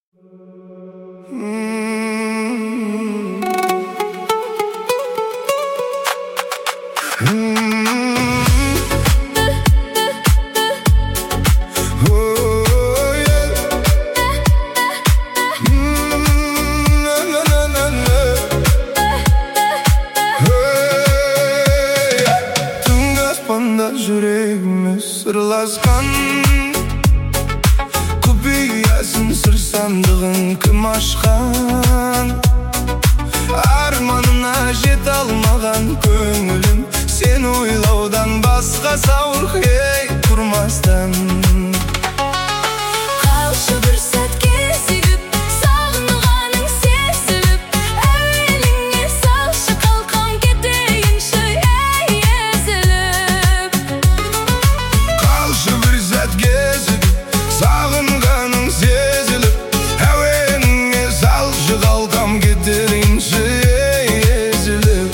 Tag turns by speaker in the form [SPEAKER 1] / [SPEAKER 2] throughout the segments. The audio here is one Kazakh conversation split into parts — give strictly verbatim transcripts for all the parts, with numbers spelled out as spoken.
[SPEAKER 1] Yüreğimiz sırlaskan Kupiyasın sır sandığın kim aşkan Armanına jet almagan köngülüm Sen oylaudan basqa sağır hey turmasdan
[SPEAKER 2] Қалшы бір сәтке сүйіп сағынғаның сезіліп әуеліңе салшы қалқам кетейінші ей езіліп
[SPEAKER 1] Қалшы бір сәтке сүйіп сағынғаның сезіліп әуеліңе салшы қалқам кетейінші ей езіліп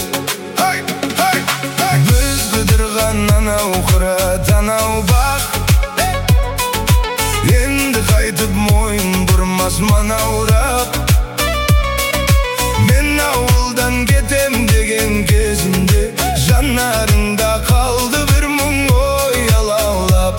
[SPEAKER 1] Біз қыдырған анау қырат анау бақ Енді қайтып мойын бұрмас манаурақ Мен ауылдан кетем деген кезінде жанарында қалды бір мұң ой алаулап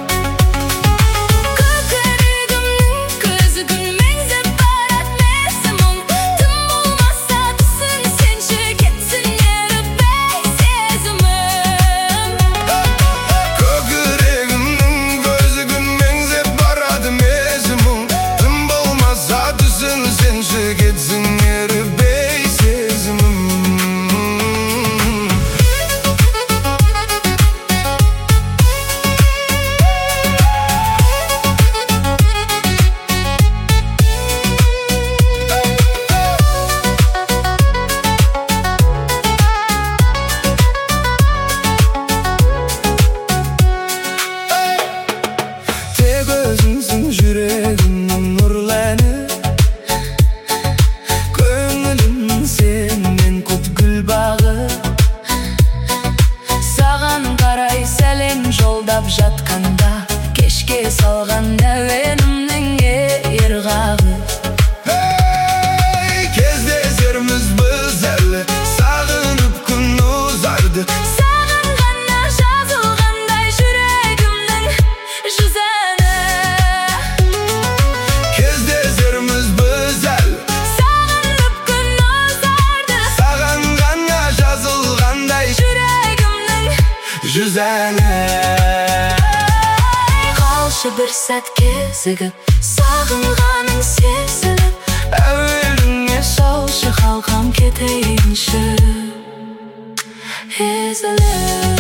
[SPEAKER 2] Көкірегімнің көзі күн меңзеп барат месімің Тым болмаса түсін сенші кетсін еріп ей сезімім
[SPEAKER 1] Көкірегімнің көзі күн меңзеп барады месімің Тым болмаса түсін сенші кетсін еріп ей сезімім Тек өзіңсің жүрегімнің нұрлы әні Көңілім сенен көк гүл бағы
[SPEAKER 2] Саған қарай сәлем жолдап жатқанда Кешке салған әуенімнің ерғағы
[SPEAKER 1] Ей, кездесерміз біз әлі сағынып күн ұзарды
[SPEAKER 2] Саған ғана жазылғандай жүрегімнің жүз әні
[SPEAKER 1] Кездесерміз біз әлі
[SPEAKER 2] Сағынып күн ұзарды
[SPEAKER 1] саған ғана жазылғандай
[SPEAKER 2] жүрегімнің
[SPEAKER 1] жүз әні
[SPEAKER 2] Қалшы бір сәтке зігіп сағынғаның сезіліп әуеліңе салшы қалқам кетейінші езіліп